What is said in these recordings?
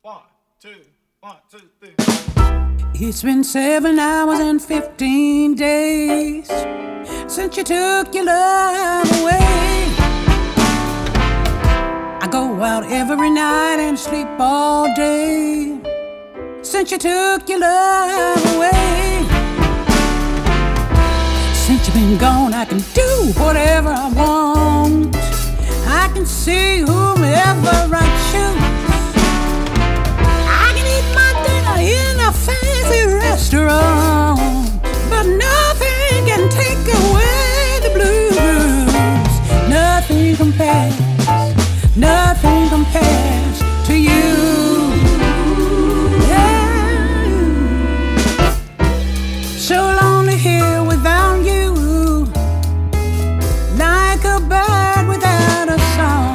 One, two, 3. It's been 7 hours and 15 days since you took your love away. I go out every night and sleep all day since you took your love away. Since you've been gone, I can do whatever I want. I can see whomever I choose. I can eat my dinner in a fancy restaurant, but nothing can take away the blues. Nothing compares to you. Yeah. So lonely here without you, like a bird without a song.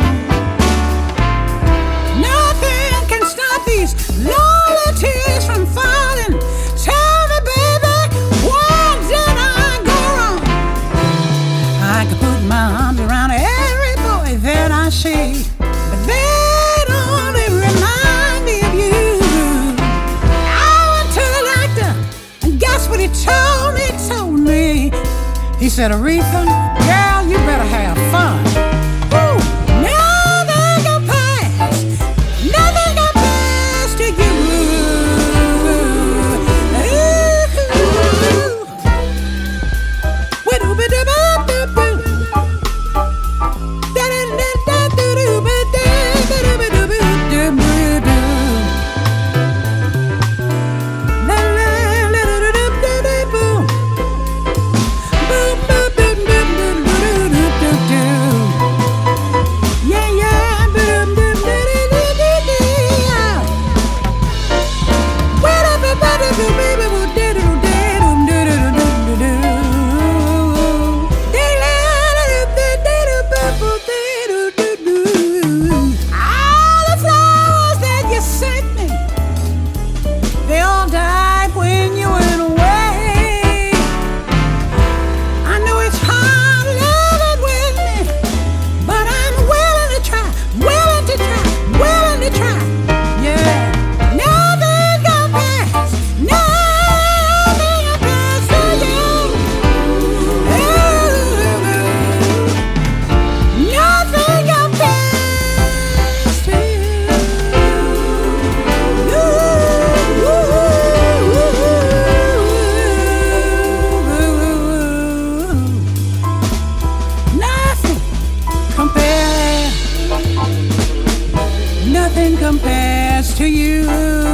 Nothing can stop these lonely tears from falling. Tell me, baby, what did I go wrong? I could put my arms around every boy that I see, but they'd only remind me of you. I went to the doctor, and guess what he told me? He said, Aretha, girl, you better have fun. Ooh, nothing compares to you. Nothing compares to you.